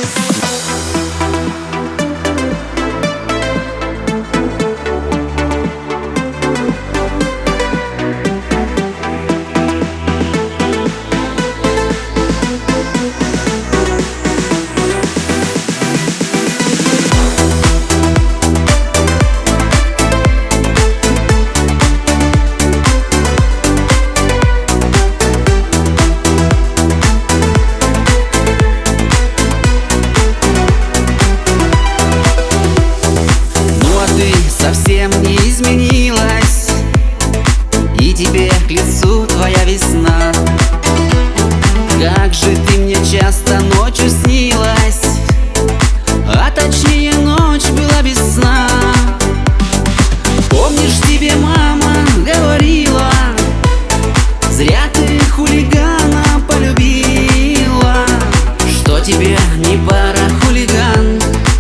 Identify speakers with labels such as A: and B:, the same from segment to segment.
A: Совсем не изменилась, и тебе к лицу твоя весна. Как же ты мне часто ночью снилась, а точнее ночь была без сна. Помнишь, тебе мама говорила: зря ты хулигана полюбила, что тебе не пара, хулиган.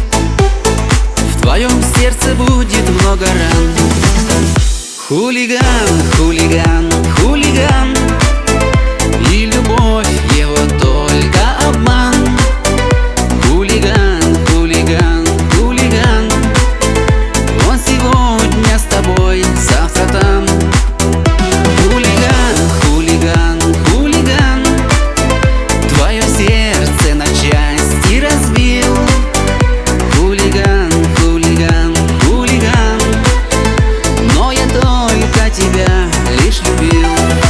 A: В твоем сердце будет много ран. Хулиган, хулиган, хулиган, и любовь его только обман. Хулиган, хулиган, хулиган, он сегодня с тобой, завтра там. Хулиган, хулиган, хулиган, твое сердце на части разбил. Хулиган, хулиган, хулиган, но я только тебя лишь любил.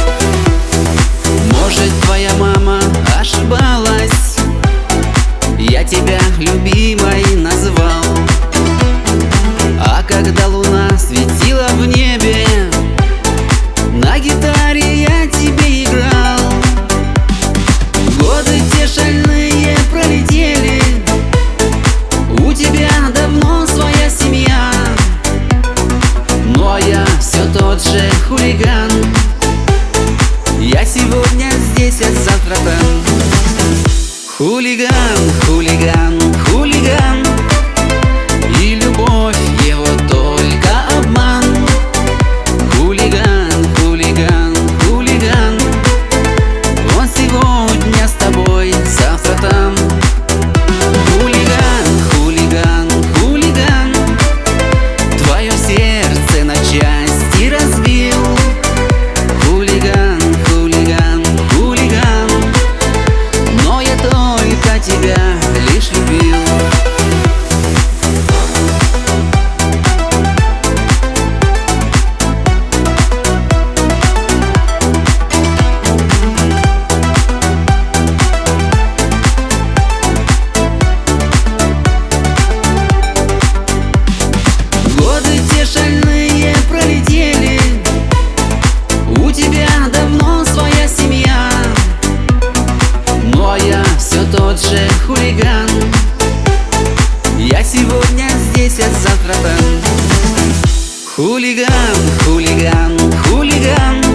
A: Может, твоя мама ошибалась, я тебя любимой назвал. А когда луна светила в небе, на гитаре я тебе играл. Годы те шальные пролетели, у тебя давно своя семья, но я все тот же хулиган. Я сегодня здесь, а завтра там. Хулиган, хулиган, хулиган, и любовь его только обман. Хулиган, хулиган, хулиган, он сегодня с тобой, завтра там. Хулиган, хулиган, хулиган, твое сердце на части разбил. Хулиган, хулиган, хулиган, но я только тебя лишь любил. Годы те шальные пролетели, у тебя давно своя семья, но я все тот же хулиган. Я сегодня здесь, а завтра там. Хулиган, хулиган, хулиган,